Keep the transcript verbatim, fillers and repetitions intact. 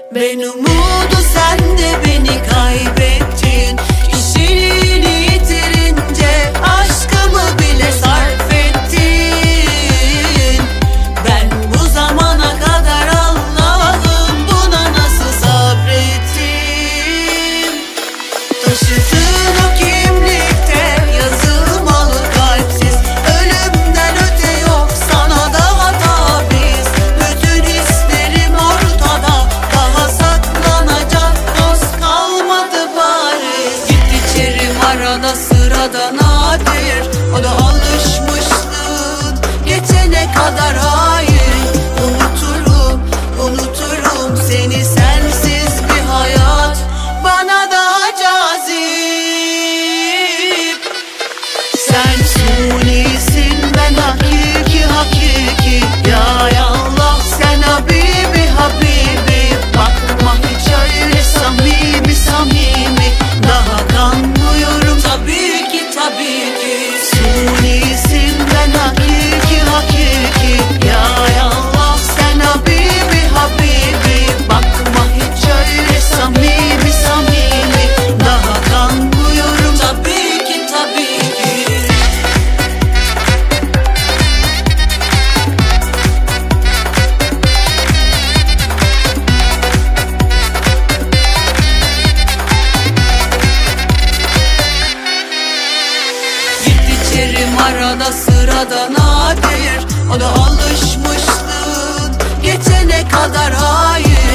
Ben umudu, sen de beni kaybettin. Kişiliğini yitirince aşkımı bile sarf ettin. Ben bu zamana kadar Allah'ım buna nasıl sabrettim? Taşıdığın o kimlikte yazılmalı kalpsiz. Ölümden öte yok sana daha tabiz. Bütün hislerim ortada, daha saklanacak dost kalmadı bariz. Git içerim arada sırada nadir, o da alışmışlığın geçene kadar. Hayır, unuturum, unuturum seni, sensiz bir hayat bana daha cazip. Sen sunisin, ben hakiki hakiki. Ya Allah, sen Habibi Habibi. Bakma hiç öyle samimi samimi, daha kanmıyorum tabii ki tabii ki. Sunisin, ben hakiki hakiki. Ya Allah, sen Habibi Habibi. Bakma hiç öyle samimi samimi, daha kanmıyorum tabii ki tabii ki. Git içerim arada sırada nadir, o da alışmışlığın geçene kadar. Hayır,